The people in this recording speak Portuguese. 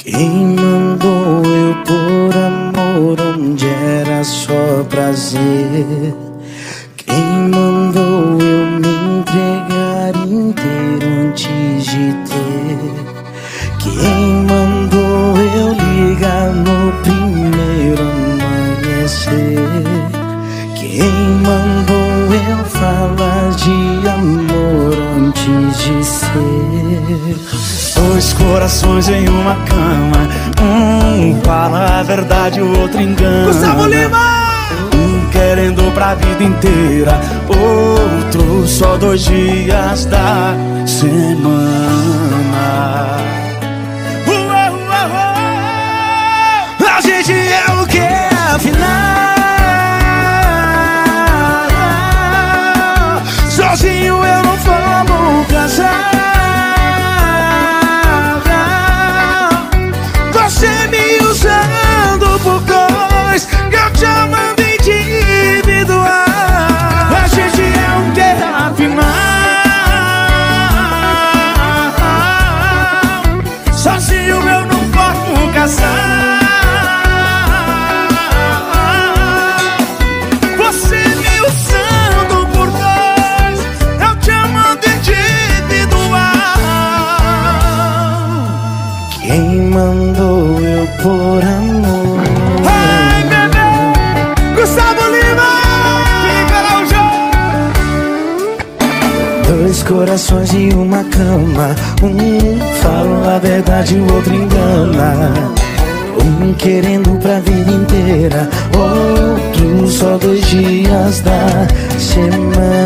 Quem mandou eu por amor onde era só prazer? Quem mandou eu me entregar inteiro antes de ter? Quem mandou eu ligar no primeiro amanhecer? Quem mandou eu falar de amor antes de ser? Dois corações em uma cama, um fala a verdade, o outro engana. Gustavo Lima! Um querendo pra vida inteira, outro só 2 dias da semana. A gente é o que afinal? Sozinho eu não vou casar. Você me usando por dois, eu te amando individual. A gente é um que afinal? Sozinho eu não vou casar. Você me usando por dois, eu te amando individual. Quem mandou eu por amor? Ai, bebê! Gustavo Lima! Fica no jogo! 2 corações e uma cama, um fala a verdade, o outro engana. Um querendo pra vida inteira, outro só 2 dias da semana.